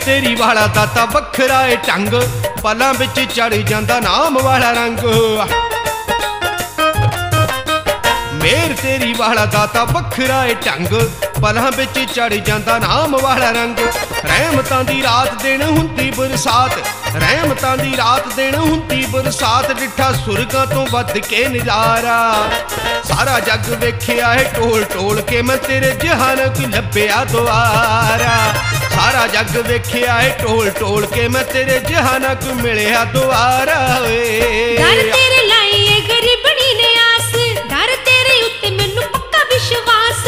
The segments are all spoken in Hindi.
तेरी वाला दाता वखरा है ढंग, पलां विच चढ़ जांदा नाम वाला रंग। मेर तेरी वाला दाता वखरा है ढंग, पलां विच चढ़ जांदा नाम वाला रंग। रहमतां दी रात दिन हुंदी बरसात, रहमतां दी रात दिन हुंदी बरसात। डिठा सुरगां तो वध के नज़ारा, सारा जग वेखिया है टोल टोल के, मैं तेरे जहान कोई लभ्या दुआरा। सारा जग वेखिया है टोल टोल के, मैं तेरे जहान कोई मिलिया दुआरा। दर तेरे लाई है गरीबनी ने आस, दर तेरे उत्ते मैनू पक्का विश्वास।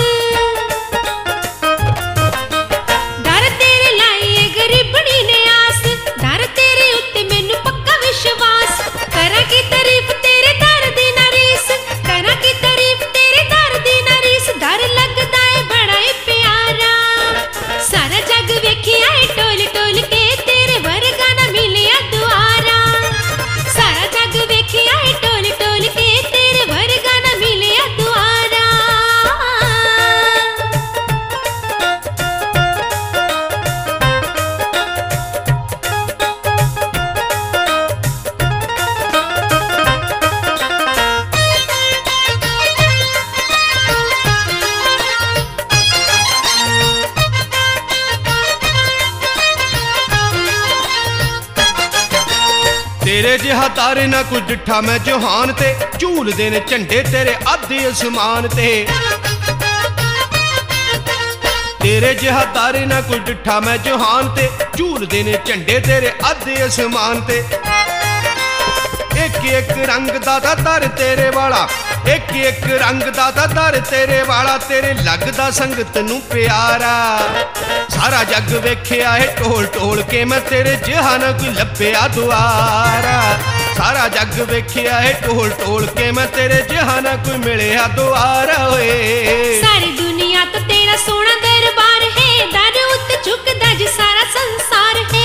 दर तेरे लाई है गरीबनी ने आस, दर तेरे उत्ते मैनू पक्का विश्वास। करा की तारीफ तेरे दर दी ना रीस, करा की तारीफ तेरे दर दी ना रीस। दर लगदा है बड़ा ही प्यारा, सारा जग वेखिया है टोल टोल के, तेरे वर्गा ना मिलिया दुआरा। सारा जग वेखिया है टोल टोल के, तेरे वर्गा ना मिलिया दुआरा। तेरे जिहा तारे ना कुछ डिठा मैं जहान ते, झूलदे ने झंडे तेरे आधे आसमान ते। तेरे जिहा तारे ना कुछ डिठा मैं जहान ते, झूलदे ने झंडे तेरे आधे आसमान ते। एक एक रंग दाता दर तेरे वाला, एक एक रंग दाता दर तेरे वाला। तेरे लगदा संगत नू प्यारा, सारा जग वेखिया है टोल टोल के, मैं तेरे जहान कोई लभ्या दुआरा। सारा जग वेखिया है टोल टोल के, मैं तेरे जहान कोई मिलिया दुआरा। सारी दुनिया तो तेरा सोना दरबार है, दर उत्ते झुकदा जी सारा संसार है।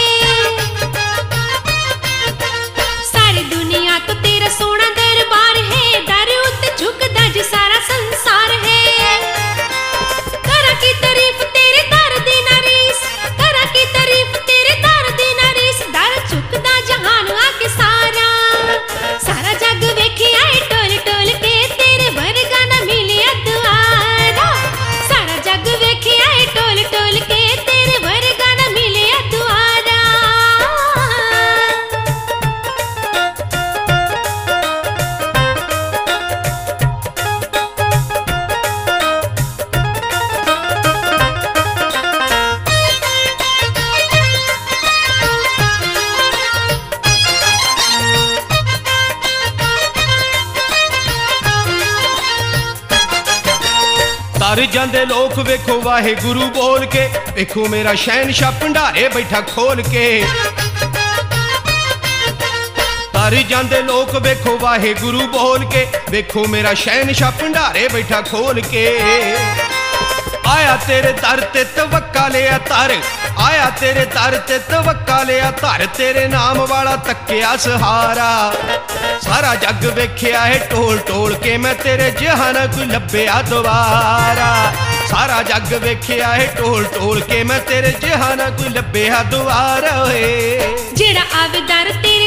सारी दुनिया तो तेरा सोना दरबार है, दर उत्ते झुकदा जी सारा संसार है। करा की तारीफ तेरे दर दी ना रीस, करा की तारीफ तेरे दर दी ना रीस। दर झुकदा जहान आके सारा, सारा जग वेखिया है टोल टोल के, तेरे वर्गा ना मिलिया दुआरा। सारा जग वेखिया है टोल टोल के, तेरे वर्गा ना मिलिया दुआरा। तर जांदे लोक वेखो वाहे गुरु बोल के, वेखो मेरा शहनशाह भंडारे बैठा खोल के। तर जांदे लोक वेखो वाहे गुरु बोल के, वेखो मेरा शहनशाह भंडारे बैठा खोल के। आया तेरे दर ते तवक्का लिया तर, आया तेरे दर ते तवक्का लिया तर। तेरे नाम वाला तक्किया सहारा, सारा जग वेखिया है टोल टोल के, मैं तेरे जहान कोई लभ्या दुआरा। सारा जग वेखिया है टोल टोल के, मैं तेरे जहान कोई लभ्या दुआरा। जेड़ा आवे दर तेरे